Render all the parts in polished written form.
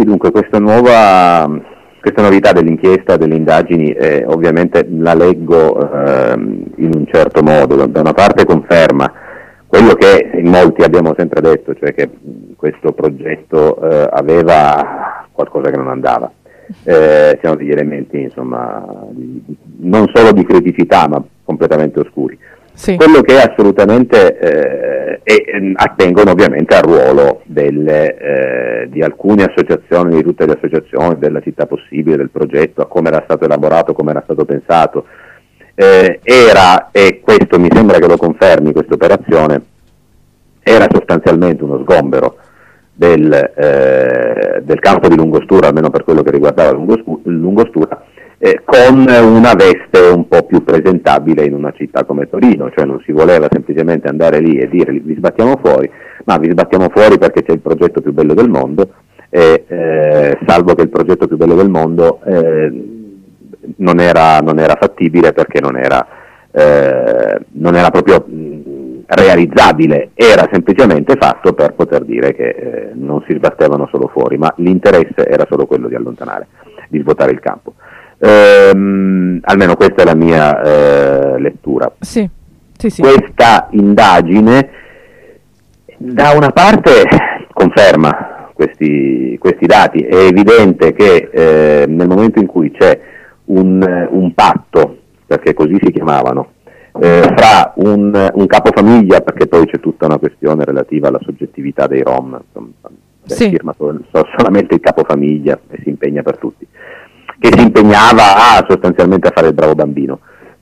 dunque questa novità dell'inchiesta, delle indagini, ovviamente la leggo in un certo modo. Da una parte conferma quello che in molti abbiamo sempre detto, cioè che questo progetto aveva qualcosa che non andava. Siano degli elementi, insomma, non solo di criticità, ma completamente oscuri. Sì. Quello che assolutamente attengono ovviamente al ruolo di alcune associazioni, di tutte le associazioni, della città possibile, del progetto, a come era stato elaborato, come era stato pensato. Era, e questo mi sembra che lo confermi, questa operazione, era sostanzialmente uno sgombero del campo di Lungostura, almeno per quello che riguardava Lungostura, con una veste un po' più presentabile in una città come Torino, cioè non si voleva semplicemente andare lì e dire vi sbattiamo fuori, ma vi sbattiamo fuori perché c'è il progetto più bello del mondo, salvo che il progetto più bello del mondo non era fattibile perché non era proprio realizzabile, era semplicemente fatto per poter dire che non si sbattevano solo fuori, ma l'interesse era solo quello di allontanare, di svuotare il campo. Almeno questa è la mia lettura. Sì. Questa indagine da una parte conferma questi dati. È evidente che nel momento in cui c'è un patto, perché così si chiamavano, fra un capofamiglia, perché poi c'è tutta una questione relativa alla soggettività dei Rom, firma solamente il capofamiglia e si impegna per tutti, che si impegnava sostanzialmente a fare il bravo bambino,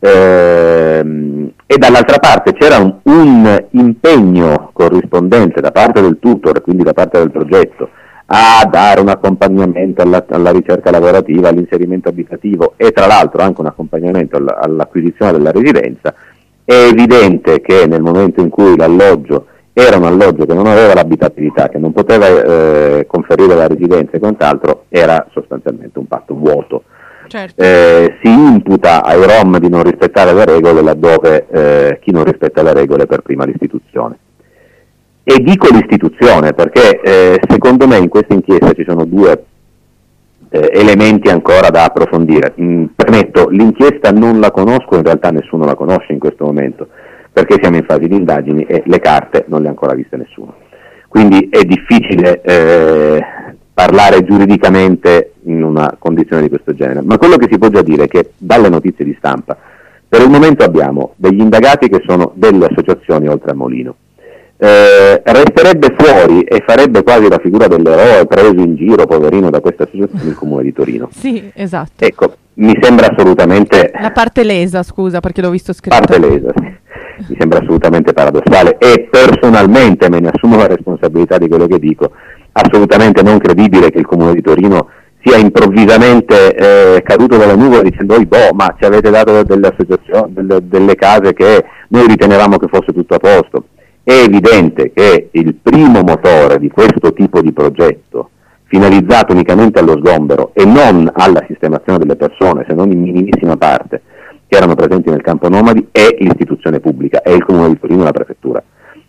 e dall'altra parte c'era un impegno corrispondente da parte del tutor, quindi da parte del progetto, a dare un accompagnamento alla ricerca lavorativa, all'inserimento abitativo e tra l'altro anche un accompagnamento all'acquisizione della residenza. È evidente che nel momento in cui l'alloggio era un alloggio che non aveva l'abitabilità, che non poteva conferire la residenza e quant'altro, era sostanzialmente un patto vuoto. Certo. Si imputa ai Rom di non rispettare le regole laddove chi non rispetta le regole per prima l'istituzione. E dico l'istituzione perché secondo me in questa inchiesta ci sono due elementi ancora da approfondire. Premetto, l'inchiesta non la conosco, in realtà nessuno la conosce in questo momento, perché siamo in fase di indagini e le carte non le ha ancora viste nessuno. Quindi è difficile parlare giuridicamente in una condizione di questo genere. Ma quello che si può già dire è che dalle notizie di stampa, per il momento abbiamo degli indagati che sono delle associazioni oltre al Molino. Resterebbe fuori e farebbe quasi la figura dell'eroe preso in giro, poverino, da questa associazione, il Comune di Torino. Sì, esatto. Ecco, mi sembra assolutamente... La parte lesa, scusa, perché l'ho visto scritto. Parte lesa, sì. Mi sembra assolutamente paradossale e personalmente me ne assumo la responsabilità di quello che dico, assolutamente non credibile che il Comune di Torino sia improvvisamente caduto dalle nuvole dicendo ma ci avete dato delle associazioni, delle case che noi ritenevamo che fosse tutto a posto. È evidente che il primo motore di questo tipo di progetto, finalizzato unicamente allo sgombero e non alla sistemazione delle persone, se non in minimissima parte, che erano presenti nel campo nomadi, è l'istituzione pubblica, è il Comune di Torino e la Prefettura.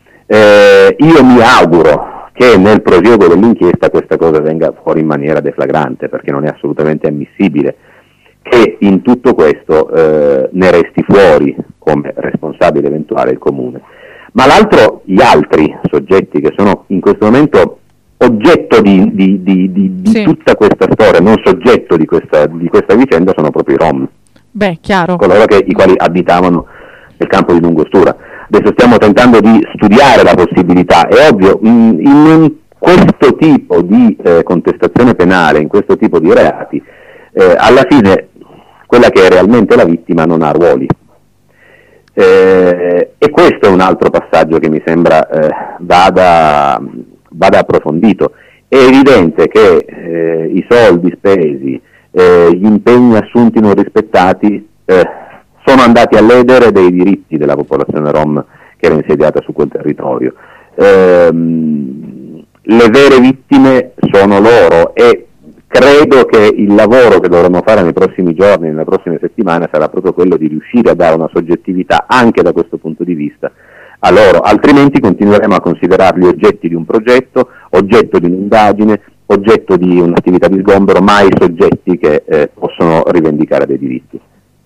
Io mi auguro che nel prosieguo dell'inchiesta questa cosa venga fuori in maniera deflagrante, perché non è assolutamente ammissibile che in tutto questo ne resti fuori come responsabile eventuale il Comune. Ma gli altri soggetti che sono in questo momento oggetto di sì, tutta questa storia, non soggetto di questa vicenda, sono proprio i Rom. Beh, chiaro. Coloro i quali abitavano nel campo di Lungostura. Adesso stiamo tentando di studiare la possibilità, è ovvio, in questo tipo di contestazione penale, in questo tipo di reati, alla fine quella che è realmente la vittima non ha ruoli. E questo è un altro passaggio che mi sembra vada approfondito. È evidente che i soldi spesi, gli impegni assunti non rispettati sono andati a ledere dei diritti della popolazione rom che era insediata su quel territorio. Le vere vittime sono loro e credo che il lavoro che dovremo fare nei prossimi giorni, nelle prossime settimane, sarà proprio quello di riuscire a dare una soggettività anche da questo punto di vista a loro, altrimenti continueremo a considerarli oggetti di un progetto, oggetto di un'indagine, oggetto di un'attività di sgombero, ma ai soggetti che possono rivendicare dei diritti.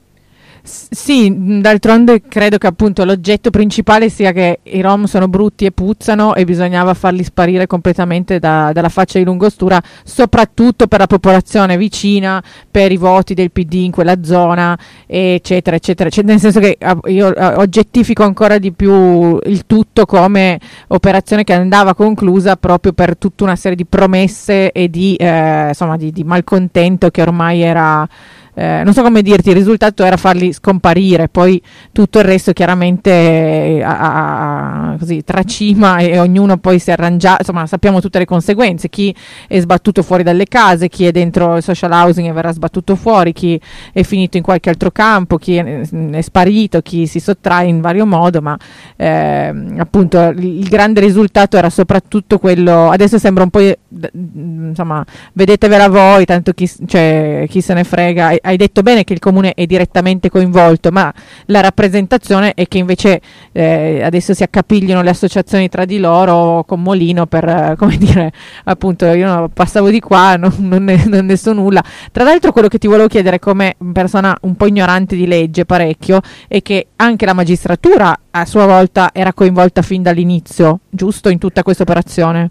Sì, d'altronde credo che appunto l'oggetto principale sia che i rom sono brutti e puzzano e bisognava farli sparire completamente dalla faccia di Lungostura, soprattutto per la popolazione vicina, per i voti del PD in quella zona, eccetera, eccetera. Cioè, nel senso che io oggettifico ancora di più il tutto come operazione che andava conclusa proprio per tutta una serie di promesse e di malcontento che ormai era... non so come dirti, il risultato era farli scomparire, poi tutto il resto chiaramente così tracima e ognuno poi si arrangia, insomma sappiamo tutte le conseguenze, chi è sbattuto fuori dalle case, chi è dentro il social housing e verrà sbattuto fuori, chi è finito in qualche altro campo, chi è sparito, chi si sottrae in vario modo, ma appunto il grande risultato era soprattutto quello, adesso sembra un po' insomma vedetevela voi, tanto chi se ne frega. Hai detto bene che il comune è direttamente coinvolto, ma la rappresentazione è che invece adesso si accapigliano le associazioni tra di loro con Molino per, come dire, appunto io passavo di qua, non ne so nulla. Tra l'altro quello che ti volevo chiedere come persona un po' ignorante di legge parecchio è che anche la magistratura a sua volta era coinvolta fin dall'inizio, giusto, in tutta questa operazione?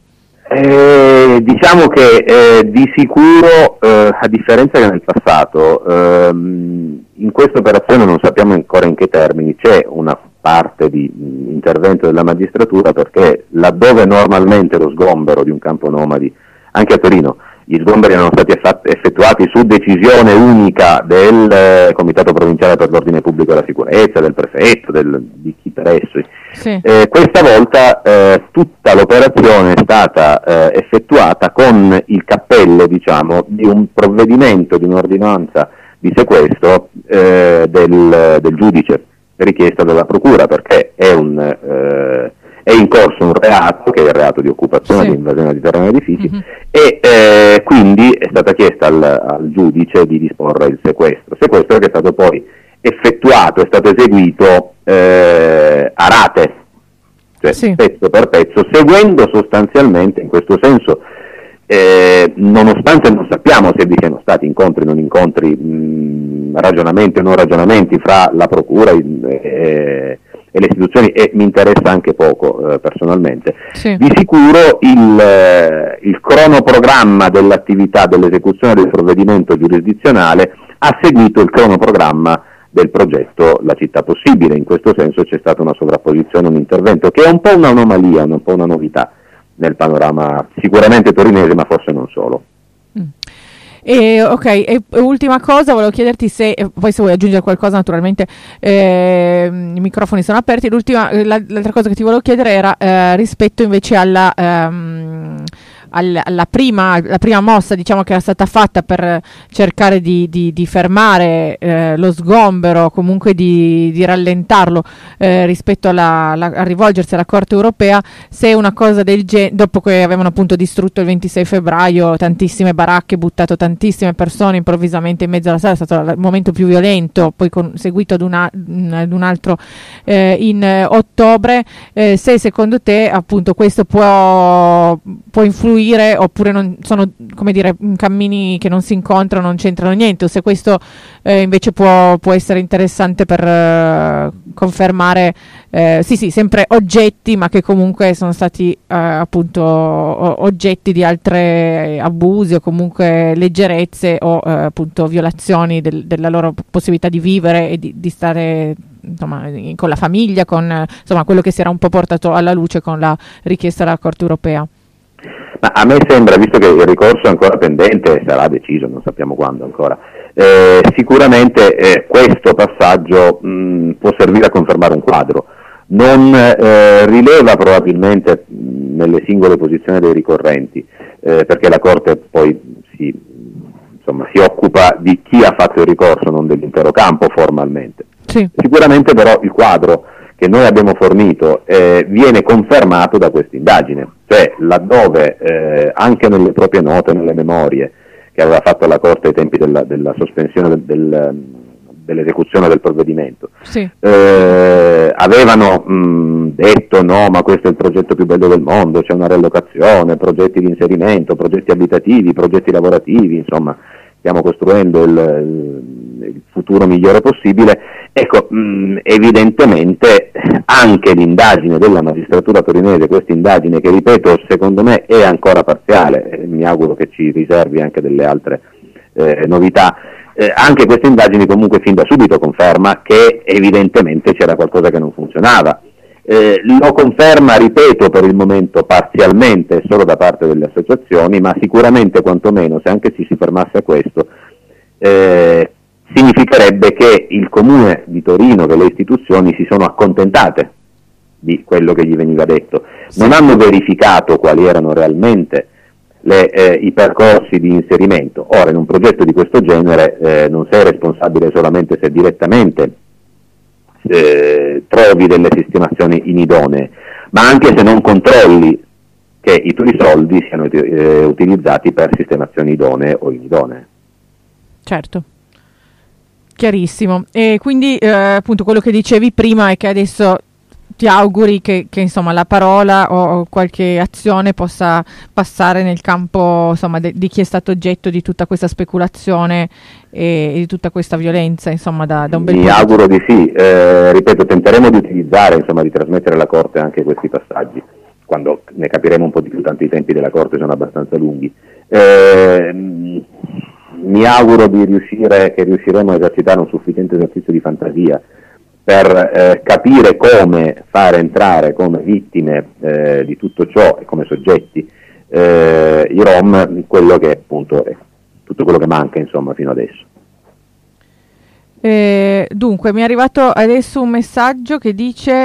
Diciamo che di sicuro, a differenza che nel passato, in questa operazione non sappiamo ancora in che termini, c'è una parte di intervento della magistratura, perché laddove normalmente lo sgombero di un campo nomadi, anche a Torino, gli sgomberi erano stati effettuati su decisione unica del Comitato Provinciale per l'Ordine Pubblico e la Sicurezza, del prefetto, di chi per esso. Sì. Questa volta tutta l'operazione è stata effettuata con il cappello, diciamo, di un provvedimento, di un'ordinanza di sequestro del giudice, richiesta dalla procura, perché è in corso un reato, che è il reato di occupazione, di invasione di terreno e edifici, e quindi è stata chiesta al giudice di disporre il sequestro che è stato poi effettuato, è stato eseguito a rate, cioè pezzo per pezzo, seguendo sostanzialmente in questo senso, nonostante non sappiamo se vi siano stati incontri, non incontri, ragionamenti o non ragionamenti fra la procura e le istituzioni, e mi interessa anche poco personalmente, di sicuro il cronoprogramma dell'attività dell'esecuzione del provvedimento giurisdizionale ha seguito il cronoprogramma del progetto La Città Possibile. In questo senso c'è stata una sovrapposizione, un intervento che è un po' un'anomalia, un po' una novità nel panorama sicuramente torinese, ma forse non solo. Ok, e ultima cosa, volevo chiederti se, poi se vuoi aggiungere qualcosa naturalmente i microfoni sono aperti. L'altra cosa che ti volevo chiedere era rispetto invece alla prima mossa, diciamo, che era stata fatta per cercare di fermare lo sgombero, comunque di rallentarlo rispetto a rivolgersi alla Corte Europea, se una cosa del genere, dopo che avevano appunto distrutto il 26 febbraio tantissime baracche, buttato tantissime persone improvvisamente in mezzo alla strada, è stato il momento più violento, poi seguito ad un altro in ottobre, se secondo te appunto questo può influire, oppure non sono, come dire, cammini che non si incontrano, non c'entrano niente, o se questo invece può essere interessante per confermare sempre oggetti, ma che comunque sono stati appunto oggetti di altri abusi o comunque leggerezze o appunto violazioni della loro possibilità di vivere e di stare, insomma, con la famiglia, con insomma quello che si era un po' portato alla luce con la richiesta della Corte Europea. Ma a me sembra, visto che il ricorso è ancora pendente, sarà deciso, non sappiamo quando ancora, sicuramente questo passaggio può servire a confermare un quadro. Non rileva probabilmente nelle singole posizioni dei ricorrenti, perché la Corte poi si occupa di chi ha fatto il ricorso, non dell'intero campo formalmente. Sì. Sicuramente però il quadro che noi abbiamo fornito viene confermato da questa indagine, cioè laddove anche nelle proprie note, nelle memorie che aveva fatto la Corte ai tempi della sospensione dell'esecuzione del provvedimento. Sì. Avevano detto no, ma questo è il progetto più bello del mondo, c'è una riallocazione, progetti di inserimento, progetti abitativi, progetti lavorativi, insomma stiamo costruendo il futuro migliore possibile. Ecco, evidentemente anche l'indagine della magistratura torinese, questa indagine che ripeto secondo me è ancora parziale, mi auguro che ci riservi anche delle altre novità, anche queste indagini comunque fin da subito conferma che evidentemente c'era qualcosa che non funzionava. Lo conferma, ripeto, per il momento parzialmente solo da parte delle associazioni, ma sicuramente quantomeno se anche ci si fermasse a questo significherebbe che il Comune di Torino, che le istituzioni si sono accontentate di quello che gli veniva detto, non hanno verificato quali erano realmente i percorsi di inserimento. Ora, in un progetto di questo genere non sei responsabile solamente se direttamente trovi delle sistemazioni inidonee, ma anche se non controlli che i tuoi soldi siano utilizzati per sistemazioni idonee o inidonee. Certo, chiarissimo. E quindi appunto quello che dicevi prima è che adesso ti auguri che insomma la parola o qualche azione possa passare nel campo, insomma, di chi è stato oggetto di tutta questa speculazione e di tutta questa violenza, insomma, da un bel po'. Mi auguro di sì, ripeto, tenteremo di utilizzare, insomma, di trasmettere alla Corte anche questi passaggi, quando ne capiremo un po' di più, tanto i tempi della Corte sono abbastanza lunghi. Mi auguro che riusciremo a esercitare un sufficiente esercizio di fantasia per capire come fare entrare come vittime di tutto ciò e come soggetti i Rom, quello che appunto è tutto quello che manca, insomma, fino adesso. Dunque, mi è arrivato adesso un messaggio che dice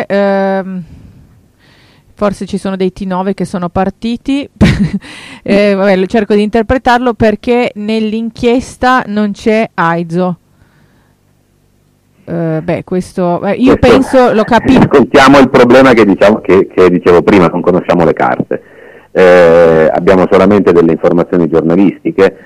forse ci sono dei T9 che sono partiti, vabbè, cerco di interpretarlo, perché nell'inchiesta non c'è Aizo. Questo penso lo capisco. Ascoltiamo il problema che dicevo prima, non conosciamo le carte, abbiamo solamente delle informazioni giornalistiche.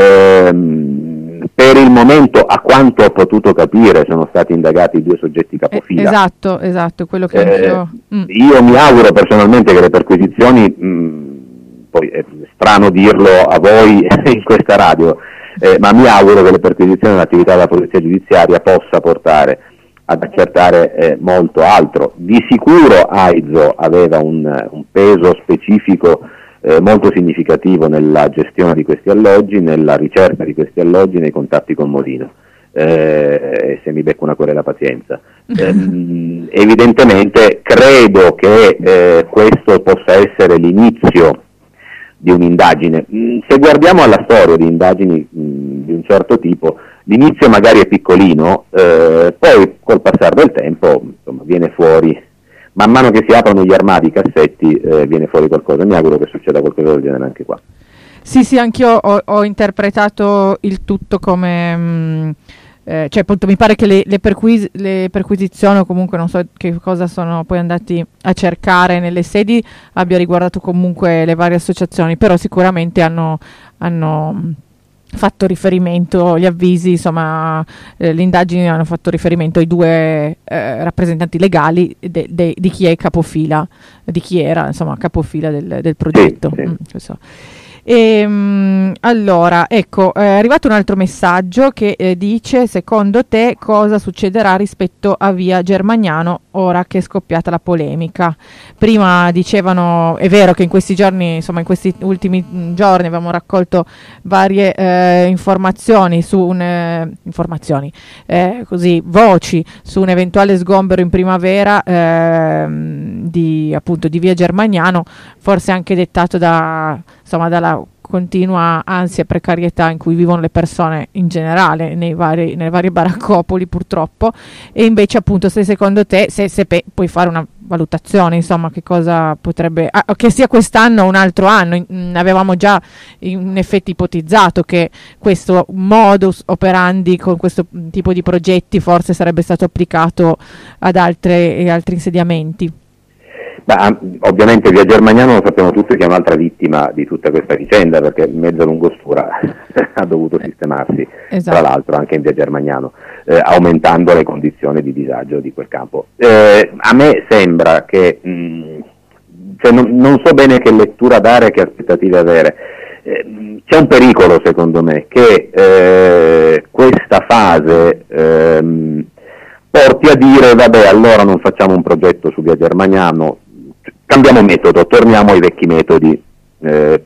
Per il momento, a quanto ho potuto capire, sono stati indagati 2 soggetti capofila. Esatto, quello che io mi auguro personalmente che le perquisizioni, poi è strano dirlo a voi in questa radio, ma mi auguro che le perquisizioni dell'attività della polizia giudiziaria possa portare ad accertare molto altro. Di sicuro Aizo aveva un peso specifico molto significativo nella gestione di questi alloggi, nella ricerca di questi alloggi, nei contatti con Molino. Se mi becco una querela, pazienza. Evidentemente credo che questo possa essere l'inizio di un'indagine. Se guardiamo alla storia di indagini di un certo tipo, l'inizio magari è piccolino, poi col passare del tempo, insomma, viene fuori, man mano che si aprono gli armadi, i cassetti, viene fuori qualcosa. Mi auguro che succeda qualcosa del genere anche qua. Sì, anch'io ho interpretato il tutto come cioè appunto mi pare che le perquisizioni, o comunque non so che cosa sono poi andati a cercare nelle sedi, abbia riguardato comunque le varie associazioni, però sicuramente hanno fatto riferimento, gli avvisi, insomma, le indagini hanno fatto riferimento ai 2 rappresentanti legali di chi è capofila, di chi era, insomma, capofila del progetto. Sì. Allora, ecco, è arrivato un altro messaggio che dice: secondo te cosa succederà rispetto a via Germagnano ora che è scoppiata la polemica? Prima dicevano, è vero che in questi giorni, insomma in questi ultimi giorni abbiamo raccolto varie informazioni così, voci su un eventuale sgombero in primavera di via Germagnano, forse anche dettato dalla continua ansia e precarietà in cui vivono le persone in generale nelle varie baraccopoli, purtroppo. E invece, appunto, se secondo te puoi fare una valutazione, insomma, che cosa potrebbe che sia quest'anno o un altro anno. Avevamo già in effetti ipotizzato che questo modus operandi con questo tipo di progetti forse sarebbe stato applicato ad altri insediamenti. Ovviamente via Germaniano lo sappiamo tutti che è un'altra vittima di tutta questa vicenda, perché mezza Lungostura ha dovuto sistemarsi, esatto. tra l'altro anche in via Germaniano, aumentando le condizioni di disagio di quel campo. A me sembra che, cioè non so bene che lettura dare, che aspettative avere. C'è un pericolo secondo me che questa fase porti a dire vabbè, allora non facciamo un progetto su via Germaniano, cambiamo metodo, torniamo ai vecchi metodi, forse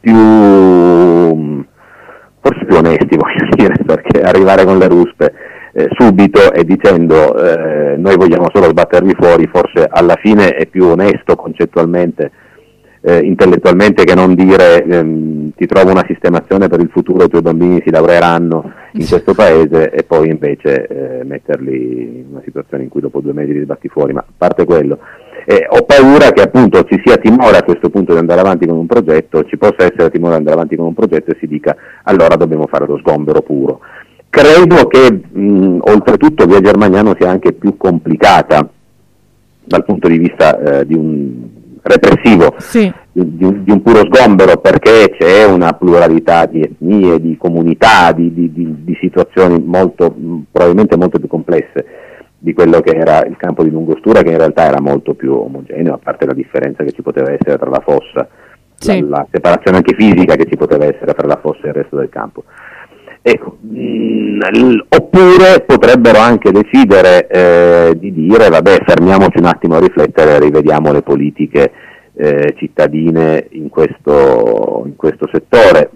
più onesti, voglio dire, perché arrivare con le ruspe subito e dicendo noi vogliamo solo sbattervi fuori, forse alla fine è più onesto concettualmente, intellettualmente, che non dire ti trovo una sistemazione per il futuro, i tuoi bambini si laureeranno in questo paese, e poi invece metterli in una situazione in cui dopo 2 mesi li sbatti fuori. Ma a parte quello, ho paura che appunto ci sia timore a questo punto di andare avanti con un progetto, ci possa essere timore di andare avanti con un progetto e si dica allora dobbiamo fare lo sgombero puro. Credo che oltretutto via Germaniano sia anche più complicata dal punto di vista di un repressivo, sì, di un puro sgombero, perché c'è una pluralità di etnie, di comunità, di situazioni probabilmente molto più complesse di quello che era il campo di Lungostura, che in realtà era molto più omogeneo, a parte la differenza che ci poteva essere tra la fossa, sì. la separazione anche fisica che ci poteva essere tra la fossa e il resto del campo. Ecco, oppure potrebbero anche decidere di dire vabbè, fermiamoci un attimo a riflettere e rivediamo le politiche cittadine in questo settore.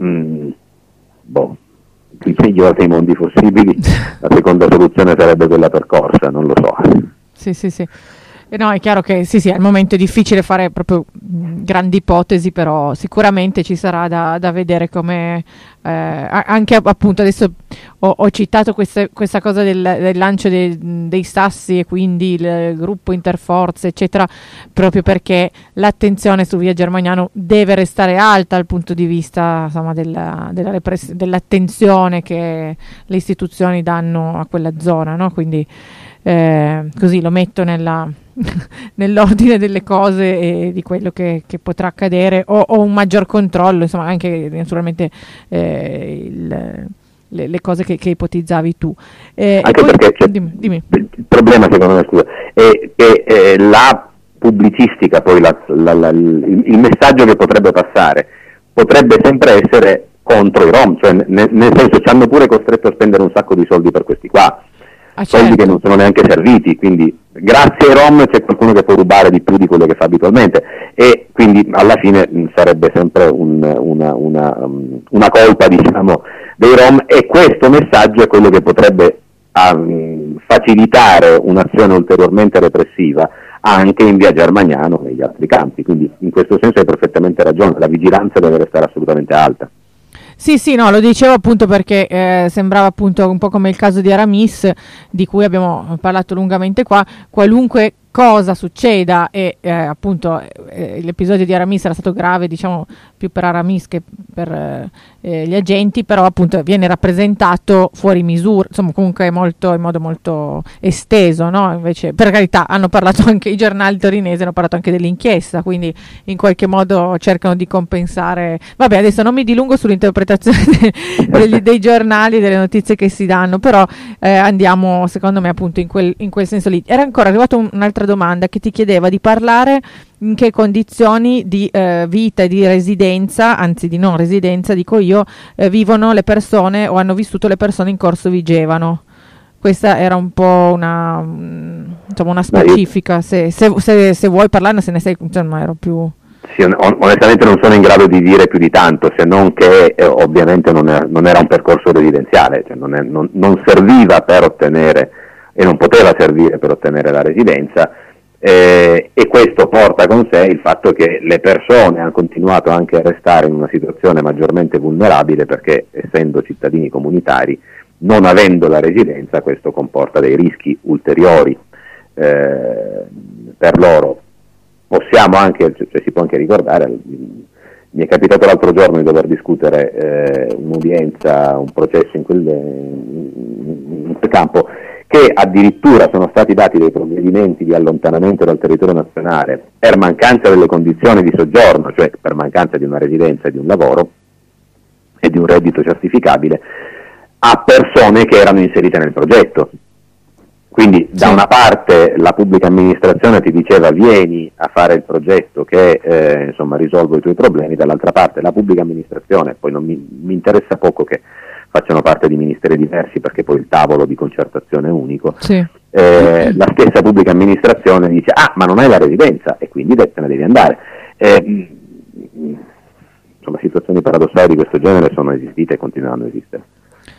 Il migliore dei mondi possibili, la seconda soluzione sarebbe quella percorsa, non lo so. Sì. No, è chiaro che sì, al momento è difficile fare proprio grandi ipotesi, però sicuramente ci sarà da vedere come anche appunto adesso ho citato questa cosa del lancio dei sassi e quindi il gruppo interforze eccetera, proprio perché l'attenzione su via Germaniano deve restare alta dal punto di vista, insomma, dell'attenzione che le istituzioni danno a quella zona, no? Quindi così lo metto nell'ordine delle cose e di quello che potrà accadere, o un maggior controllo, insomma, anche naturalmente le cose che ipotizzavi tu. Anche poi, perché dimmi. Il problema, secondo me, scusa, è che la pubblicistica, poi il messaggio che potrebbe passare potrebbe sempre essere contro i Rom, cioè nel senso ci hanno pure costretto a spendere un sacco di soldi per questi qua. Soldi Certo. che non sono neanche serviti, quindi grazie ai Rom c'è qualcuno che può rubare di più di quello che fa abitualmente, e quindi alla fine sarebbe sempre una colpa, diciamo, dei Rom, e questo messaggio è quello che potrebbe facilitare un'azione ulteriormente repressiva anche in via Germaniano e negli altri campi. Quindi in questo senso hai perfettamente ragione, la vigilanza deve restare assolutamente alta. Sì, no, lo dicevo appunto perché sembrava appunto un po' come il caso di Aramis, di cui abbiamo parlato lungamente qua. Qualunque cosa succeda, e appunto l'episodio di Aramis era stato grave, diciamo, più per Aramis che per gli agenti, però appunto viene rappresentato fuori misura, insomma, comunque in modo molto esteso, no? Invece, per carità, hanno parlato anche i giornali torinesi, hanno parlato anche dell'inchiesta, quindi in qualche modo cercano di compensare. Vabbè, adesso non mi dilungo sull'interpretazione dei giornali, delle notizie che si danno, però andiamo, secondo me, appunto in quel senso lì. Era ancora arrivata un'altra domanda che ti chiedeva di parlare in che condizioni di vita e di residenza, anzi di non residenza, dico io, vivono le persone o hanno vissuto le persone in Corso Vigevano. Questa era un po' una specifica, se vuoi parlarne, se ne sei, insomma, ero più... Sì, onestamente non sono in grado di dire più di tanto, se non che ovviamente non era un percorso residenziale, cioè non serviva per ottenere e non poteva servire per ottenere la residenza, e questo porta con sé il fatto che le persone hanno continuato anche a restare in una situazione maggiormente vulnerabile, perché essendo cittadini comunitari, non avendo la residenza, questo comporta dei rischi ulteriori per loro. Possiamo anche, cioè si può anche ricordare, mi è capitato l'altro giorno di dover discutere un'udienza, un processo in quel campo, che addirittura sono stati dati dei provvedimenti di allontanamento dal territorio nazionale per mancanza delle condizioni di soggiorno, cioè per mancanza di una residenza e di un lavoro e di un reddito certificabile, a persone che erano inserite nel progetto. Quindi da una parte la pubblica amministrazione ti diceva vieni a fare il progetto che risolvo i tuoi problemi, dall'altra parte la pubblica amministrazione, poi non mi interessa poco che facciano parte di ministeri diversi perché poi il tavolo di concertazione è unico, la stessa pubblica amministrazione dice ma non hai la residenza e quindi te ne devi andare. Situazioni paradossali di questo genere sono esistite e continueranno a esistere.